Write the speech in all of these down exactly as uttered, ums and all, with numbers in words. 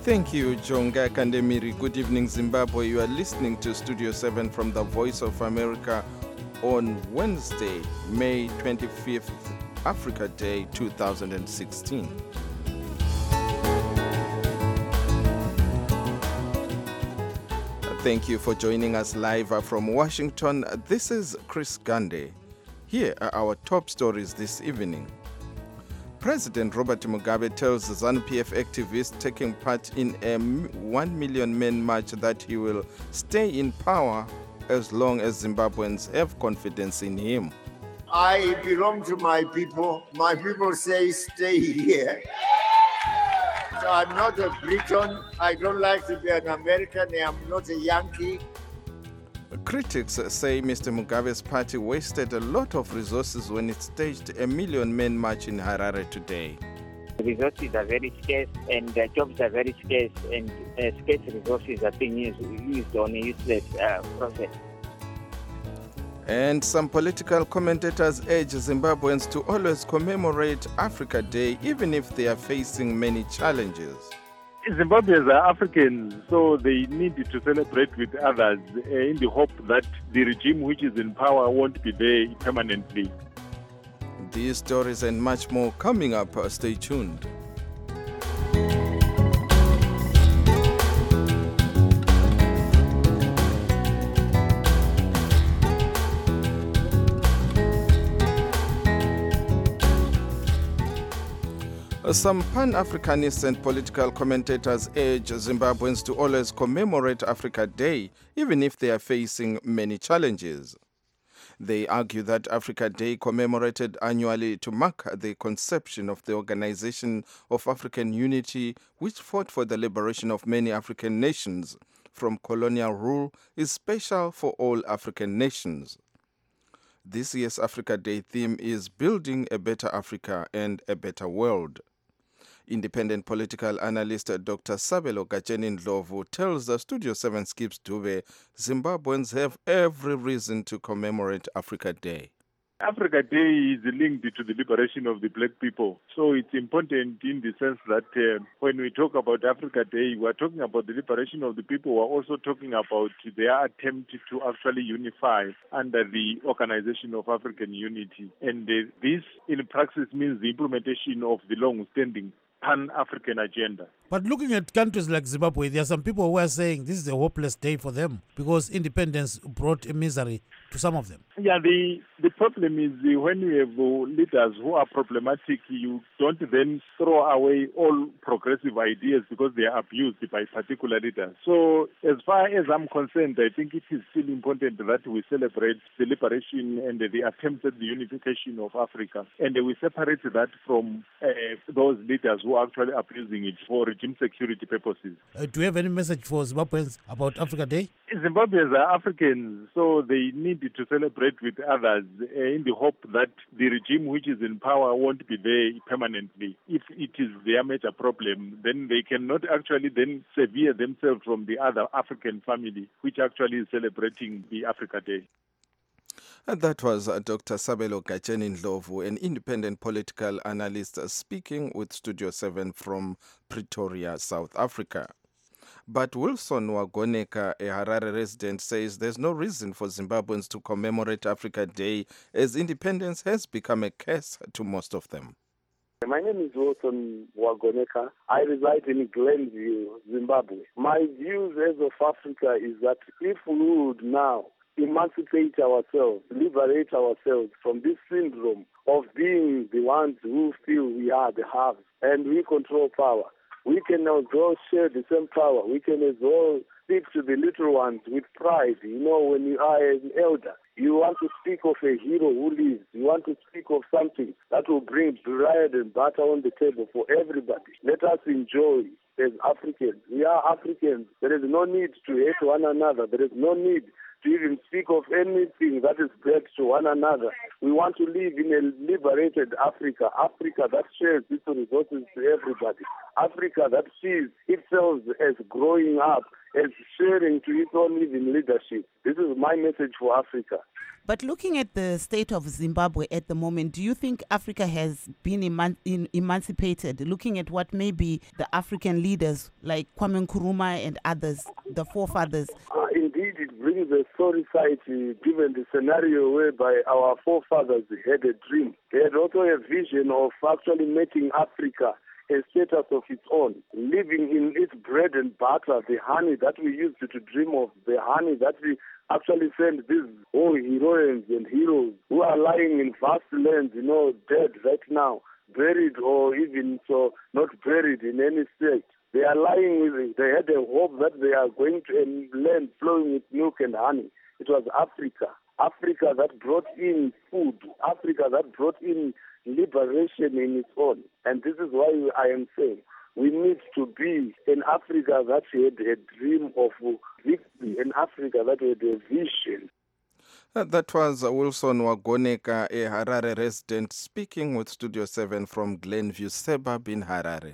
Thank you, Jonga Kandemiri. Good evening, Zimbabwe. You are listening to Studio seven from the Voice of America on Wednesday, May twenty-fifth, Africa Day two thousand sixteen. Thank you for joining us live from Washington. This is Chris Gande. Here are our top stories this evening. President Robert Mugabe tells ZANU-P F activists taking part in a one million men march that he will stay in power as long as Zimbabweans have confidence in him. I belong to my people. My people say stay here. So I'm not a Briton. I don't like to be an American. I'm not a Yankee. Critics say Mister Mugabe's party wasted a lot of resources when it staged a million men march in Harare today. Resources are very scarce and uh, jobs are very scarce, and uh, scarce resources are being used, used on a useless uh, process. And some political commentators urge Zimbabweans to always commemorate Africa Day even if they are facing many challenges. Zimbabweans are Africans, so they need to celebrate with others uh, in the hope that the regime which is in power won't be there permanently. These stories and much more coming up. Stay tuned. Some Pan-Africanists and political commentators urge Zimbabweans to always commemorate Africa Day, even if they are facing many challenges. They argue that Africa Day, commemorated annually to mark the conception of the Organization of African Unity, which fought for the liberation of many African nations from colonial rule, is special for all African nations. This year's Africa Day theme is Building a Better Africa and a Better World. Independent political analyst Doctor Sabelo Gacheni-Ndlovu tells the Studio seven Skips Dube Zimbabweans have every reason to commemorate Africa Day. Africa Day is linked to the liberation of the black people. So it's important in the sense that uh, when we talk about Africa Day, we're talking about the liberation of the people. We're also talking about their attempt to actually unify under the Organization of African Unity. And uh, this, in practice, means the implementation of the long-standing Pan-African agenda. But looking at countries like Zimbabwe, there are some people who are saying this is a hopeless day for them because independence brought a misery to some of them. Yeah, the, the problem is uh, when you have uh, leaders who are problematic, you don't then throw away all progressive ideas because they are abused by particular leaders. So as far as I'm concerned, I think it is still important that we celebrate the liberation and the attempt at the unification of Africa. And we separate that from uh, those leaders who are actually abusing it for regime security purposes. Uh, do you have any message for Zimbabweans about Africa Day? Zimbabweans are Africans, so they need to celebrate with others uh, in the hope that the regime which is in power won't be there permanently. If it is their major problem, then they cannot actually then sever themselves from the other African family, which actually is celebrating the Africa Day. And that was uh, Doctor Sabelo Gacheni-Ndlovu, an independent political analyst uh, speaking with Studio seven from Pretoria, South Africa. But Wilson Wagoneka, a Harare resident, says there's no reason for Zimbabweans to commemorate Africa Day as independence has become a curse to most of them. My name is Wilson Wagoneka. I reside in Glenview, Zimbabwe. My views as of Africa is that if we would now emancipate ourselves, liberate ourselves from this syndrome of being the ones who feel we are the haves and we control power, we can as well share the same power. We can as well speak to the little ones with pride. You know, when you are an elder, you want to speak of a hero who lives. You want to speak of something that will bring bread and butter on the table for everybody. Let us enjoy as Africans. We are Africans. There is no need to hate one another. There is no need to even speak of anything that is bad to one another. We want to live in a liberated Africa, Africa that shares its resources to everybody, Africa that sees itself as growing up, as sharing to its own even leadership. This is my message for Africa. But looking at the state of Zimbabwe at the moment, do you think Africa has been eman- in, emancipated? Looking at what maybe the African leaders like Kwame Nkrumah and others, the forefathers. Uh, indeed, it brings a sorry sight, uh, given the scenario whereby our forefathers had a dream. They had also a vision of actually making Africa a status of its own, living in its bread and butter, the honey that we used to, to dream of, the honey that we actually send these whole heroines and heroes who are lying in vast lands, you know, dead right now, buried or even so not buried in any state. They are lying with it. They had a hope that they are going to a land flowing with milk and honey. It was Africa. Africa that brought in food. Africa that brought in liberation in its own. And this is why I am saying we need to be an Africa that had a dream of victory, an Africa that had a vision. Uh, that was uh, Wilson Wagoneka, a Harare resident, speaking with Studio seven from Glenview suburb in Harare.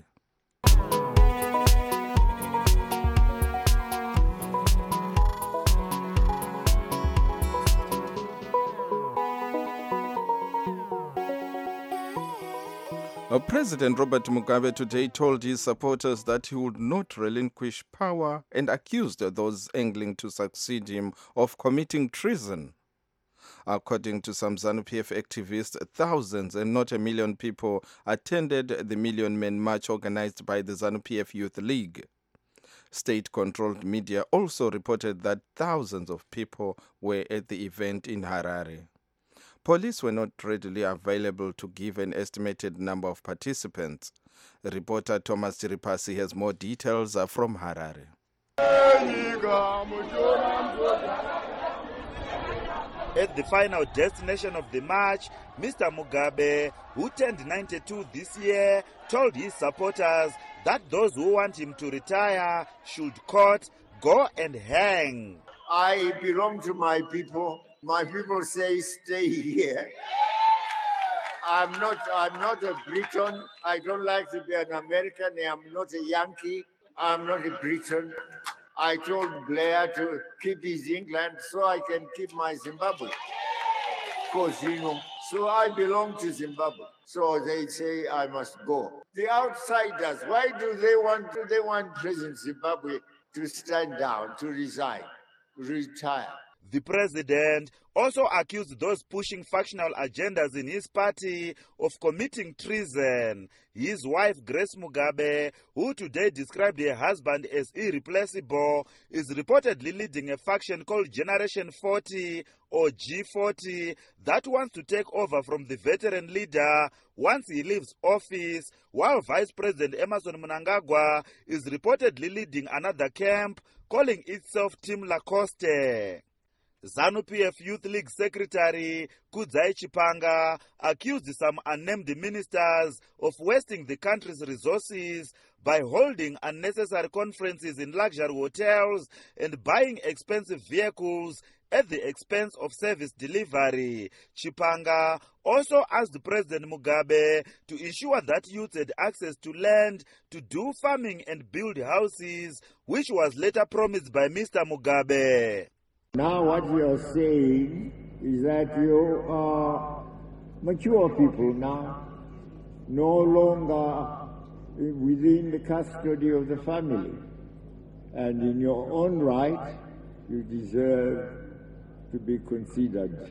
Uh, President Robert Mugabe today told his supporters that he would not relinquish power and accused those angling to succeed him of committing treason. According to some ZANU P F activists, thousands and not a million people attended the Million Men March organized by the ZANU P F Youth League. State-controlled media also reported that thousands of people were at the event in Harare. Police were not readily available to give an estimated number of participants. Reporter Thomas Tiripasi has more details from Harare. At the final destination of the march, Mister Mugabe, who turned ninety-two this year, told his supporters that those who want him to retire should, quote, go and hang. I belong to my people. My people say stay here. I'm not I'm not a Briton. I don't like to be an American. I'm not a Yankee. I'm not a Briton. I told Blair to keep his England so I can keep my Zimbabwe. Because, you know, so I belong to Zimbabwe. So they say I must go. The outsiders, why do they want do they want President Zimbabwe to stand down, to resign, retire? The president also accused those pushing factional agendas in his party of committing treason. His wife, Grace Mugabe, who today described her husband as irreplaceable, is reportedly leading a faction called Generation forty or G forty that wants to take over from the veteran leader once he leaves office, while Vice President Emmerson Mnangagwa is reportedly leading another camp calling itself Team Lacoste. ZANU P F Youth League Secretary Kudzai Chipanga accused some unnamed ministers of wasting the country's resources by holding unnecessary conferences in luxury hotels and buying expensive vehicles at the expense of service delivery. Chipanga also asked President Mugabe to ensure that youth had access to land to do farming and build houses, which was later promised by Mister Mugabe. Now what we are saying is that you are mature people now, no longer within the custody of the family. And in your own right, you deserve to be considered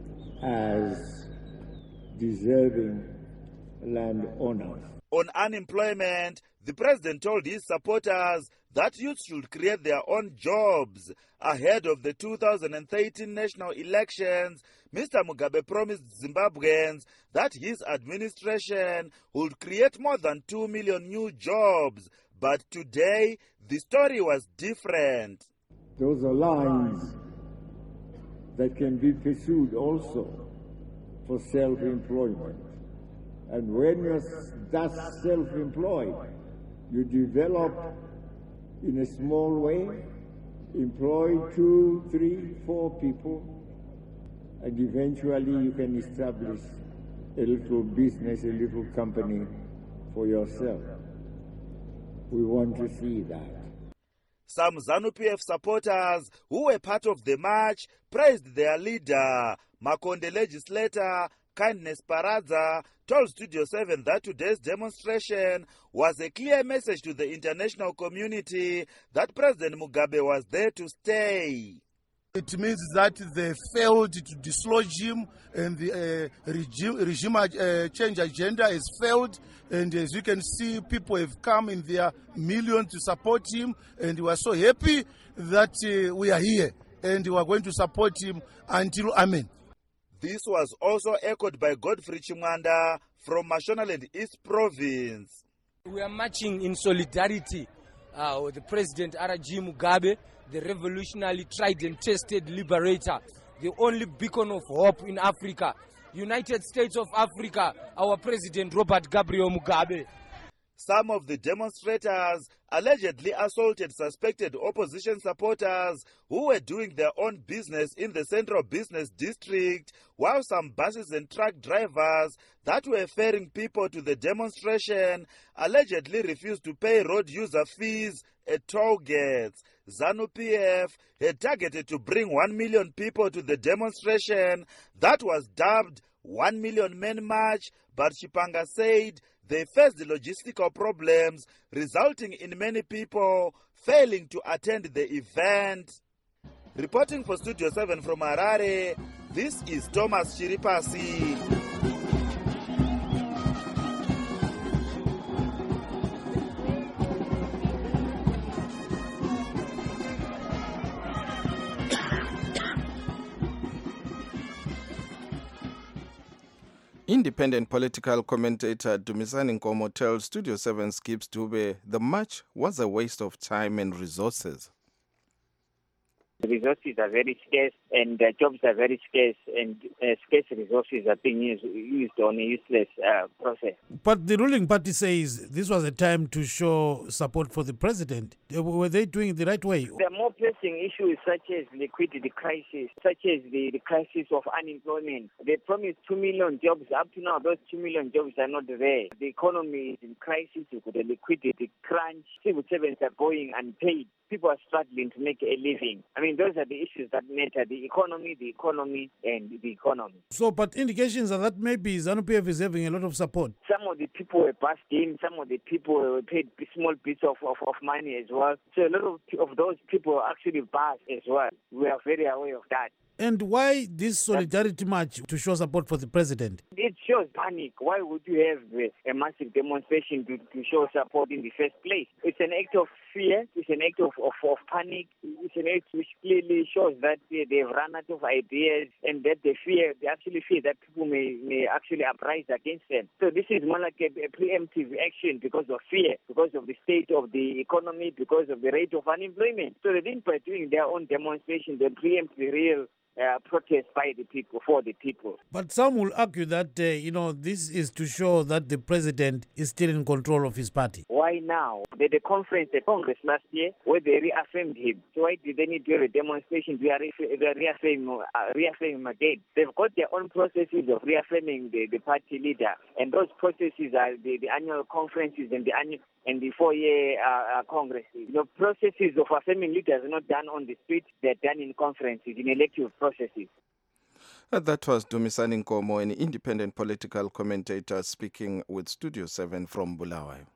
as deserving landowners. On unemployment, the president told his supporters that youth should create their own jobs. Ahead of the two thousand thirteen national elections, Mister Mugabe promised Zimbabweans that his administration would create more than two million new jobs. But today, the story was different. Those are lines that can be pursued also for self-employment. And when you're thus self-employed, you develop in a small way, employ two, three, four people, and eventually you can establish a little business, a little company for yourself. We want to see that. Some ZANU-P F supporters who were part of the march praised their leader. Makonde legislator Kindness Paradza told Studio seven that today's demonstration was a clear message to the international community that President Mugabe was there to stay. It means that they failed to dislodge him, and the uh, regime, regime uh, change agenda has failed. And as you can see, people have come in their millions to support him, and we are so happy that uh, we are here, and we are going to support him until Amen. This was also echoed by Godfrey Chimwanda from Mashonaland East Province. We are marching in solidarity uh, with the President R G Mugabe, the revolutionary tried and tested liberator, the only beacon of hope in Africa, United States of Africa, our President Robert Gabriel Mugabe. Some of the demonstrators allegedly assaulted suspected opposition supporters who were doing their own business in the Central Business District, while some buses and truck drivers that were ferrying people to the demonstration allegedly refused to pay road user fees at toll gates. ZANU-P F had targeted to bring one million people to the demonstration that was dubbed one million Men March, but Chipanga said they faced logistical problems, resulting in many people failing to attend the event. Reporting for Studio seven from Harare, this is Thomas Chiripasi. Independent political commentator Dumisani Nkomo tells Studio seven's Gibbs Dube the march was a waste of time and resources. The resources are very scarce and uh, jobs are very scarce, and uh, scarce resources are being used, used on a useless uh, process. But the ruling party says this was a time to show support for the president. Were they doing it the right way? There are more pressing issues such as liquidity crisis, such as the, the crisis of unemployment. They promised two million jobs. Up to now, those two million jobs are not there. The economy is in crisis. You've got a liquidity crunch. Civil servants are going unpaid. People are struggling to make a living. I mean, those are the issues that matter, the economy, the economy, and the economy. So, but indications are that maybe ZANU-P F is having a lot of support. Some of the people were passed in, some of the people were paid small bits of, of, of money as well. So a lot of, of those people are actually passed as well. We are very aware of that. And why this solidarity march to show support for the president? It shows panic. Why would you have a massive demonstration to, to show support in the first place? It's an act of fear. It's an act of, of, of panic. It's an act which clearly shows that they, they've run out of ideas and that they fear, they actually fear that people may, may actually uprise against them. So this is more like a, a preemptive action because of fear, because of the state of the economy, because of the rate of unemployment. So they didn't, by doing their own demonstration, they preempt the real Uh, protest by the people, for the people. But some will argue that, uh, you know, this is to show that the president is still in control of his party. Why now? They had a conference at Congress last year where they reaffirmed him. So why did they need to have a demonstration to reaffirm, uh, reaffirm him again? They've got their own processes of reaffirming the, the party leader. And those processes are the, the annual conferences and the annual and the four-year uh, uh, congresses. You know, processes of affirming leaders are not done on the street, they're done in conferences, in elective processes. Uh, that was Dumisani Nkomo, an independent political commentator speaking with Studio seven from Bulawayo.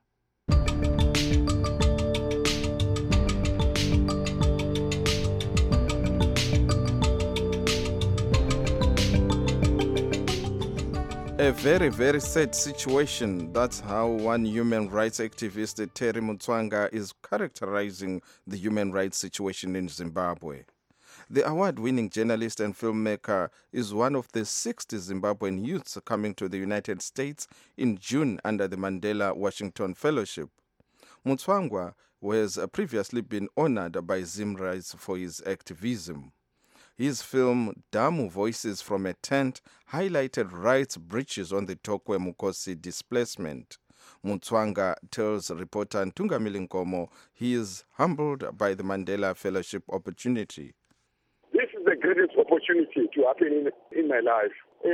A very, very sad situation. That's how one human rights activist, Terry Mutswanga, is characterizing the human rights situation in Zimbabwe. The award-winning journalist and filmmaker is one of the sixty Zimbabwean youths coming to the United States in June under the Mandela Washington Fellowship. Mutswanga has previously been honored by Zimrights for his activism. His film, Damu Voices from a Tent, highlighted rights breaches on the Tokwe Mukosi displacement. Mutswanga tells reporter Ntungamili Nkomo he is humbled by the Mandela Fellowship opportunity. This is a greatest opportunity to happen in, in my life. Uh,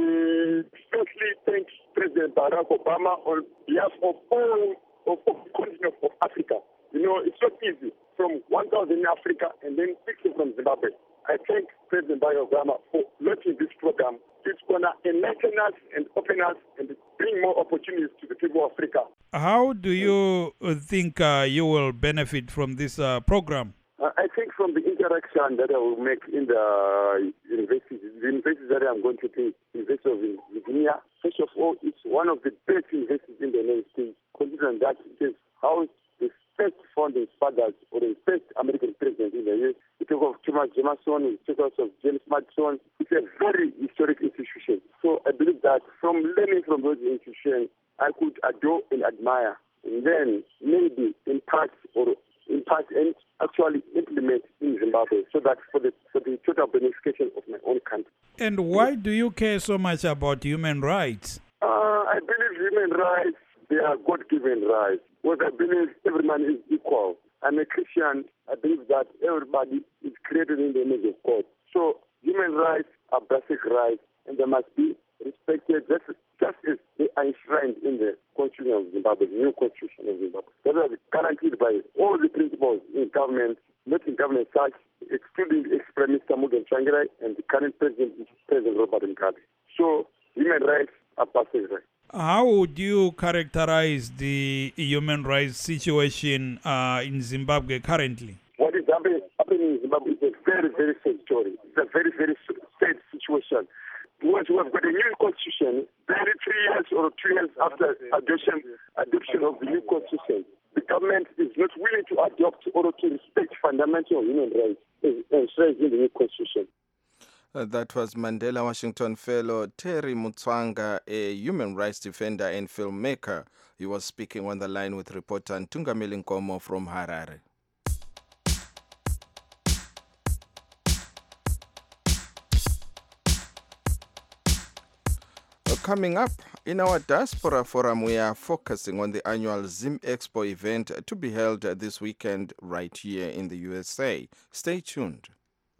I firstly thank President Barack Obama on behalf of all of, of the continent of Africa. You know, it's not easy from one thousand in Africa and then sixty from Zimbabwe. I thank President Barack Obama for launching this program. It's going to enlighten us and open us and bring more opportunities to the people of Africa. How do you think uh, you will benefit from this uh, program? Uh, I think from the interaction that I will make in the universities, the universities that I'm going to take, University of Virginia, first of all, it's one of the best universities in the United States, considering that it is housed the first founding fathers or the first American president in the U S. We talk of Thomas Jefferson, we talk of James Madison. It's a very historic institution. So I believe that from learning from those institutions, I could adore and admire, and then maybe impact or impact and actually implement in Zimbabwe, so that for the for the total beneficiation of my own country. And why do you care so much about human rights? Uh, I believe human rights, they are God-given rights. What I believe, every man is equal. I'm a Christian. I believe that everybody is created in the image of God. So human rights are basic rights, and they must be respected just, just as they are enshrined in the Constitution of Zimbabwe, the new Constitution of Zimbabwe. That are guaranteed by all the principles in government, not in government such, excluding the ex-Prime Minister Mugabe Tsvangirai and the current President, President Robert Mugabe. So human rights are basic rights. How would you characterize the human rights situation uh, in Zimbabwe currently? What is happening, happening in Zimbabwe is a very, very sad story. It's a very, very sad situation. Once we have got a new constitution, barely three years or two years after adoption, adoption of the new constitution, the government is not willing to adopt or to respect fundamental human rights enshrined in the new constitution. Uh, that was Mandela Washington fellow Terry Mutswanga, a human rights defender and filmmaker. He was speaking on the line with reporter Ntungameli Nkomo from Harare. Uh, coming up, in our Diaspora Forum, we are focusing on the annual Zim Expo event to be held this weekend right here in the U S A. Stay tuned.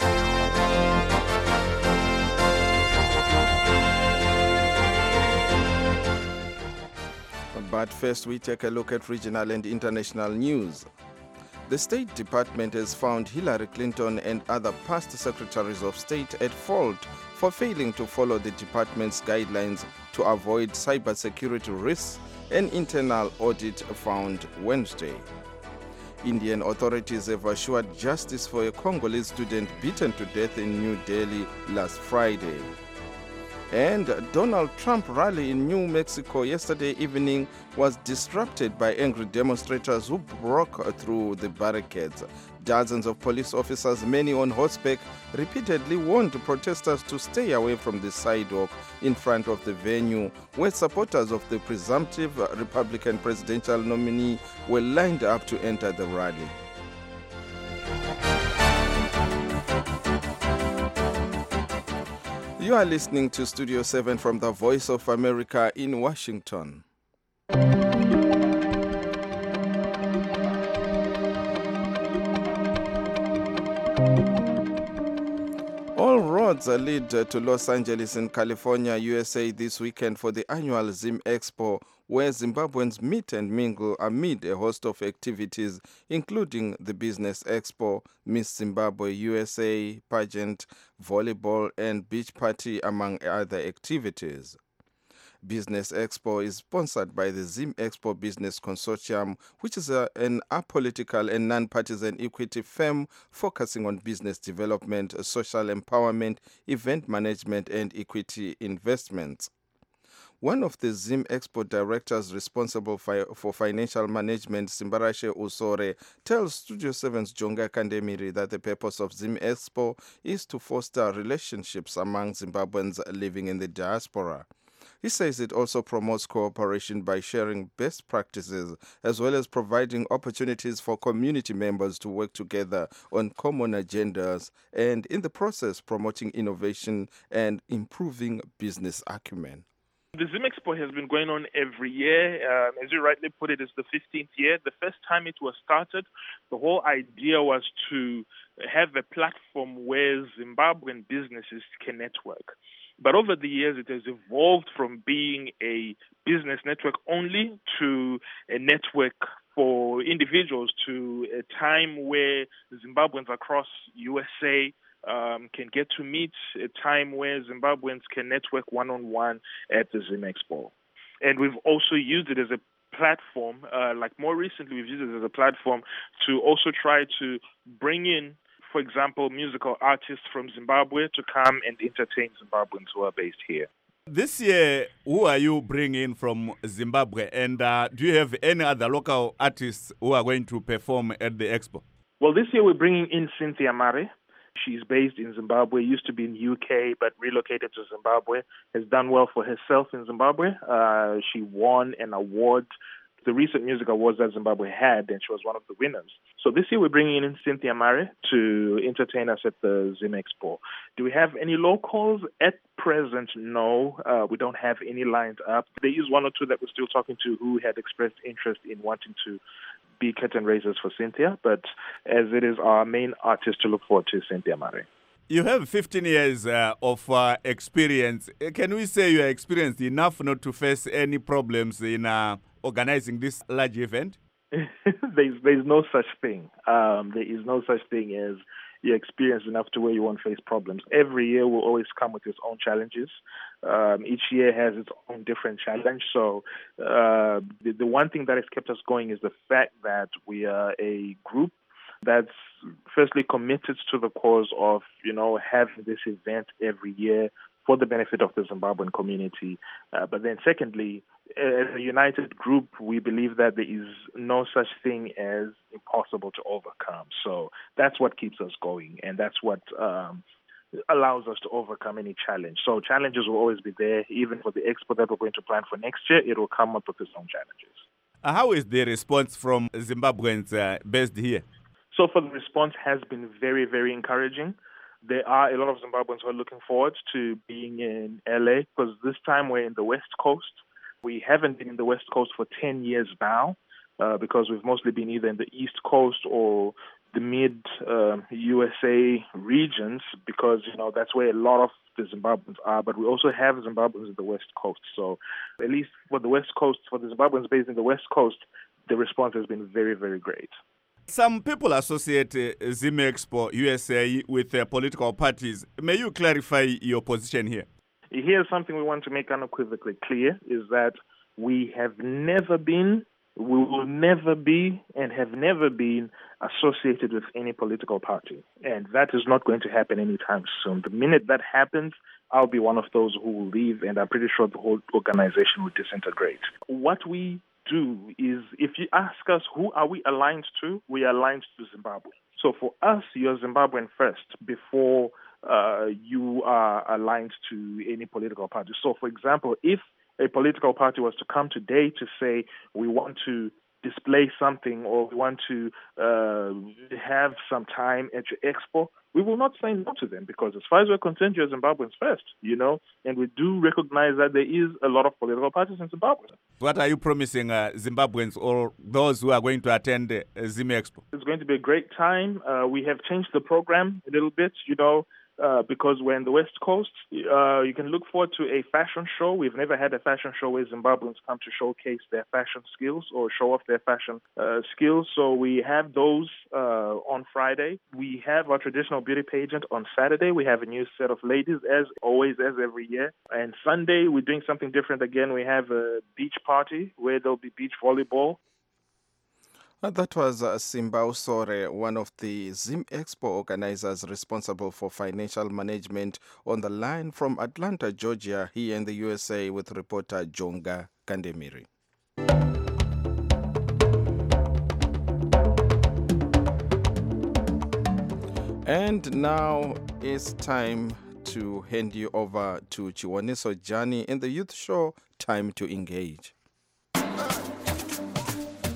But first, we take a look at regional and international news. The State Department has found Hillary Clinton and other past secretaries of state at fault for failing to follow the department's guidelines to avoid cybersecurity risks, an internal audit found Wednesday. Indian authorities have assured justice for a Congolese student beaten to death in New Delhi last Friday. And Donald Trump rally in New Mexico yesterday evening was disrupted by angry demonstrators who broke through the barricades. Dozens of police officers, many on horseback, repeatedly warned protesters to stay away from the sidewalk in front of the venue, where supporters of the presumptive Republican presidential nominee were lined up to enter the rally. You are listening to Studio seven from the Voice of America in Washington. All roads lead to Los Angeles in California, U S A this weekend for the annual Zim Expo, where Zimbabweans meet and mingle amid a host of activities, including the Business Expo, Miss Zimbabwe U S A pageant, volleyball, and beach party, among other activities. Business Expo is sponsored by the Zim Expo Business Consortium, which is a, an apolitical and non-partisan equity firm focusing on business development, social empowerment, event management, and equity investments. One of the Zim Expo directors responsible fi- for financial management, Simbarashe Usore, tells Studio seven's Jonga Kandemiri that the purpose of Zim Expo is to foster relationships among Zimbabweans living in the diaspora. He says it also promotes cooperation by sharing best practices, as well as providing opportunities for community members to work together on common agendas, and in the process promoting innovation and improving business acumen. The Zim Expo has been going on every year. Um, as you rightly put it, it's the fifteenth year. The first time it was started, the whole idea was to have a platform where Zimbabwean businesses can network. But over the years, it has evolved from being a business network only to a network for individuals, to a time where Zimbabweans across U S A um, can get to meet, a time where Zimbabweans can network one-on-one at the Zim Expo. And we've also used it as a platform, uh, like more recently we've used it as a platform to also try to bring in, for example, musical artists from Zimbabwe to come and entertain Zimbabweans who are based here. This year, who are you bringing from Zimbabwe? And uh, do you have any other local artists who are going to perform at the expo? Well, this year we're bringing in Cynthia Mare. She's based in Zimbabwe, used to be in U K, but relocated to Zimbabwe, has done well for herself in Zimbabwe. Uh, she won an award, the recent music awards that Zimbabwe had, and she was one of the winners. So this year we're bringing in Cynthia Mare to entertain us at the Zim Expo. Do we have any locals? At present, no. Uh, we don't have any lined up. There is one or two that we're still talking to who had expressed interest in wanting to be curtain raisers for Cynthia, but as it is our main artist to look forward to, Cynthia Mare. You have fifteen years uh, of uh, experience. Can we say you are experienced enough not to face any problems in uh, organizing this large event? there's, there's no such thing. Um, there is no such thing as you're experienced enough to where you won't face problems. Every year will always come with its own challenges. Um, each year has its own different challenge. So uh, the, the one thing that has kept us going is the fact that we are a group that's firstly committed to the cause of, you know, having this event every year for the benefit of the Zimbabwean community. Uh, but then secondly, as a united group, we believe that there is no such thing as impossible to overcome. So that's what keeps us going, and that's what um, allows us to overcome any challenge. So challenges will always be there. Even for the expo that we're going to plan for next year, it will come up with its own challenges. Uh, how is the response from Zimbabweans uh, based here? So far, the response has been very, very encouraging. There are a lot of Zimbabweans who are looking forward to being in L A because this time we're in the West Coast. We haven't been in the West Coast for ten years now uh, because we've mostly been either in the East Coast or the mid-U S A um, regions because, you know, that's where a lot of the Zimbabweans are. But we also have Zimbabweans in the West Coast. So at least for the West Coast, for the Zimbabweans based in the West Coast, the response has been very, very great. Some people associate uh, Zim Expo U S A with uh, political parties. May you clarify your position here? Here's something we want to make unequivocally clear, is that we have never been, we will never be, and have never been associated with any political party. And that is not going to happen anytime soon. The minute that happens, I'll be one of those who will leave, and I'm pretty sure the whole organization will disintegrate. What we do is, if you ask us who are we aligned to, we are aligned to Zimbabwe. So for us, you're Zimbabwean first before uh, you are aligned to any political party. So for example, if a political party was to come today to say we want to display something or we want to uh, have some time at your expo, we will not say no to them because as far as we're concerned, you're Zimbabweans first, you know, and we do recognize that there is a lot of political parties in Zimbabwe. What are you promising uh, Zimbabweans or those who are going to attend uh, Zim Expo? It's going to be a great time. Uh, we have changed the program a little bit, you know, Uh, because we're in the West Coast. Uh, you can look forward to a fashion show. We've never had a fashion show where Zimbabweans come to showcase their fashion skills or show off their fashion uh, skills. So we have those uh, on Friday. We have our traditional beauty pageant on Saturday. We have a new set of ladies, as always, as every year. And Sunday, we're doing something different again. We have a beach party where there'll be beach volleyball. Uh, that was uh, Simbao Sore, one of the Zim Expo organizers responsible for financial management, on the line from Atlanta, Georgia, here in the U S A with reporter Jonga Kandemiri. And now it's time to hand you over to Chiwaniso Jani in the youth show, Time to Engage.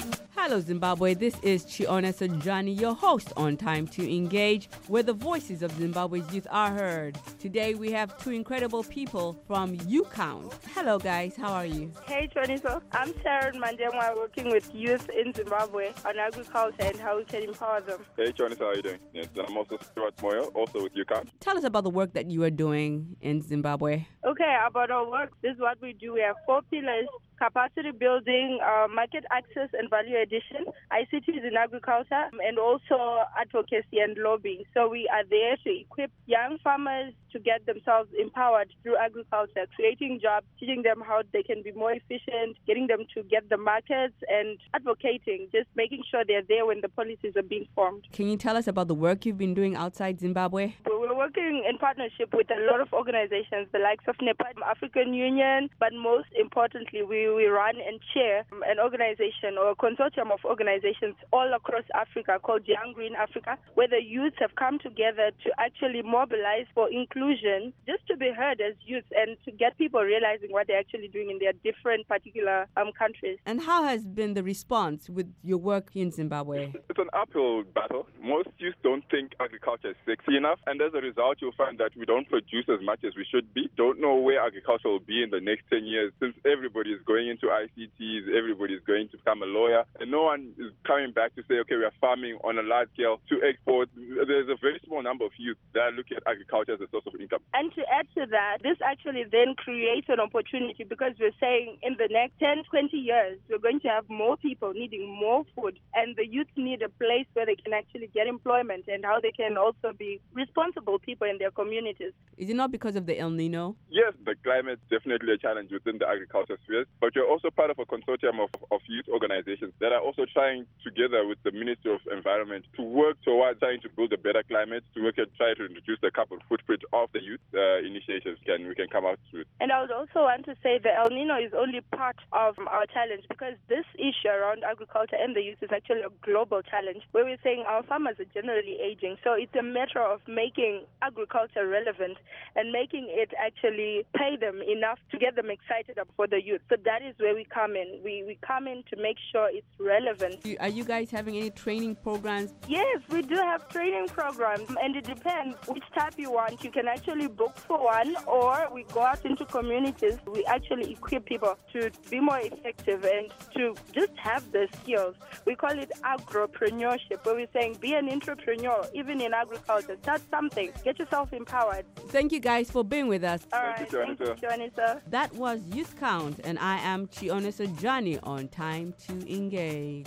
Hello, Zimbabwe. This is Chiona Sojani, your host on Time to Engage, where the voices of Zimbabwe's youth are heard. Today, we have two incredible people from YouCount. Hello, guys. How are you? Hey, Choniso. I'm Sharon Mandemwa, working with youth in Zimbabwe on agriculture and how we can empower them. Hey, Choniso. How are you doing? Yes, I'm also Stuart Moyo, also with YouCount. Tell us about the work that you are doing in Zimbabwe. Okay, about our work, this is what we do. We have four pillars: capacity building, uh, market access and value addition, I C Ts in agriculture, and also advocacy and lobbying. So we are there to equip young farmers to get themselves empowered through agriculture, creating jobs, teaching them how they can be more efficient, getting them to get the markets, and advocating, just making sure they're there when the policies are being formed. Can you tell us about the work you've been doing outside Zimbabwe? We're working in partnership with a lot of organizations, the likes of NEPAD, African Union, but most importantly, we, we run and chair an organization or a consortium of organizations all across Africa called Young Green Africa, where the youths have come together to actually mobilize for inclusion, just to be heard as youths and to get people realizing what they're actually doing in their different particular um, countries. And how has been the response with your work in Zimbabwe? It's an uphill battle. Most youth don't think agriculture is sexy enough, and as a result, you'll find that we don't produce as much as we should be. Don't know where agriculture will be in the next ten years, since everybody is going into I C Ts, everybody is going to become a lawyer, and no one is coming back to say, okay, we are farming on a large scale to export. There's a very small number of youth that look at agriculture as a source of income. And to add to that, this actually then creates an opportunity, because we're saying in the next ten, twenty years, we're going to have more people needing more food, and the youth need a place where they can actually get employment and how they can also be responsible people in their communities. Is it not because of the El Nino? Yes, the climate is definitely a challenge within the agriculture spheres, but you're also part of a consortium of, of youth organizations that are also trying together with the Ministry of Environment to work towards trying to build a better climate, to work at try to reduce the carbon footprint of the youth uh, initiatives can we can come out with. And I would also want to say the El Nino is only part of our challenge, because this issue around agriculture and the youth is actually a global challenge, where we're saying our farmers are generally aging. So it's a matter of making agriculture relevant and making it actually pay them enough to get them excited for the youth. So that is where we come in. We, we come in to make sure it's relevant. Are you guys having any training programs? Yes, we do have training programs, and it depends which type you want. You can actually book for one, or we go out into communities. We actually equip people to be more effective and to just have the skills. We call it agropreneurship, where we're saying be an entrepreneur, even in agriculture. Start something. Get yourself empowered. Thank you guys for being with us. All right. Thank you, Chionisa. That was YouCount, and I am Chiona Sojani on Time to Engage.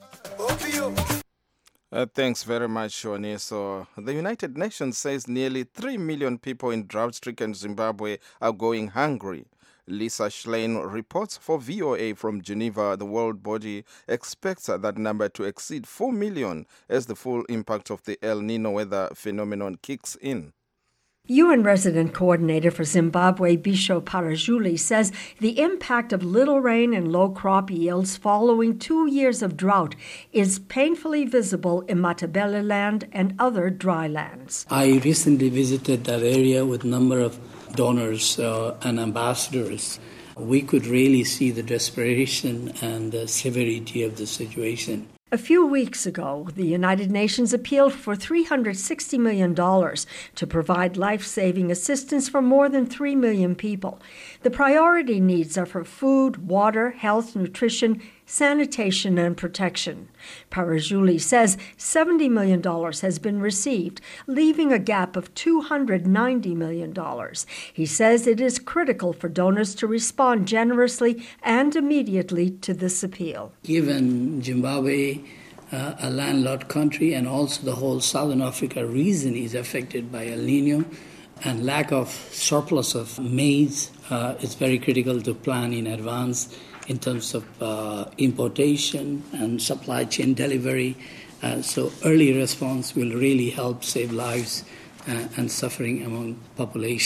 Uh, thanks very much, Shoni. So, the United Nations says nearly three million people in drought-stricken Zimbabwe are going hungry. Lisa Schlein reports for V O A from Geneva. The world body expects that number to exceed four million as the full impact of the El Nino weather phenomenon kicks in. U N Resident Coordinator for Zimbabwe, Bisho Parajuli, says the impact of little rain and low crop yields following two years of drought is painfully visible in Matabeleland and other dry lands. I recently visited that area with a number of donors uh, and ambassadors. We could really see the desperation and the severity of the situation. A few weeks ago, the United Nations appealed for three hundred sixty million dollars to provide life-saving assistance for more than three million people. The priority needs are for food, water, health, nutrition, sanitation, and protection. Parajuli says seventy million dollars has been received, leaving a gap of two hundred ninety million dollars. He says it is critical for donors to respond generously and immediately to this appeal. Given Zimbabwe, uh, a landlocked country, and also the whole Southern Africa region is affected by El Nino, and lack of surplus of maize, uh, it's very critical to plan in advance in terms of uh, importation and supply chain delivery. Uh, so early response will really help save lives uh, and suffering among population.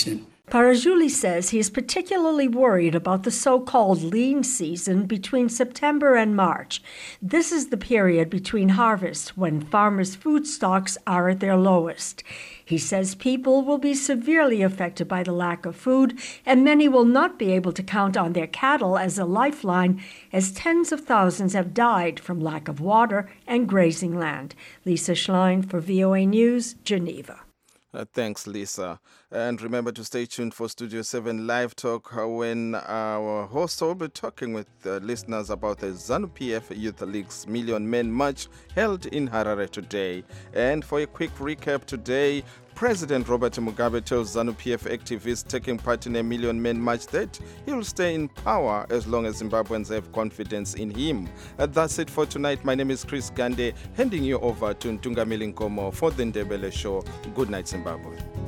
Parajuli says he is particularly worried about the so-called lean season between September and March. This is the period between harvests when farmers' food stocks are at their lowest. He says people will be severely affected by the lack of food, and many will not be able to count on their cattle as a lifeline, as tens of thousands have died from lack of water and grazing land. Lisa Schlein for V O A News, Geneva. Uh, thanks, Lisa. And remember to stay tuned for Studio seven Live Talk uh, when our host will be talking with uh, listeners about the ZANU-P F Youth League's Million Men March held in Harare today. And for a quick recap today, President Robert Mugabe tells ZANU-P F activists taking part in a Million Men March that he will stay in power as long as Zimbabweans have confidence in him. Uh, that's it for tonight. My name is Chris Gande, handing you over to Ntungamili Nkomo for the Ndebele Show. Good night, Zimbabwe.